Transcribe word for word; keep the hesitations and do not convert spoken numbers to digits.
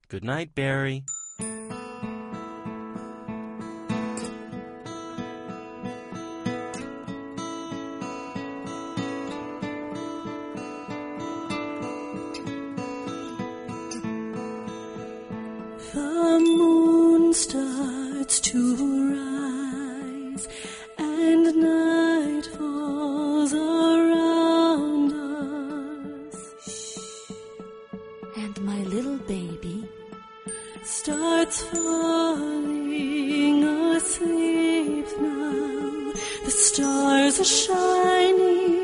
Good night, Barry. The moon starts to rise, and night falls around us. And my little baby starts falling asleep now. The stars are shining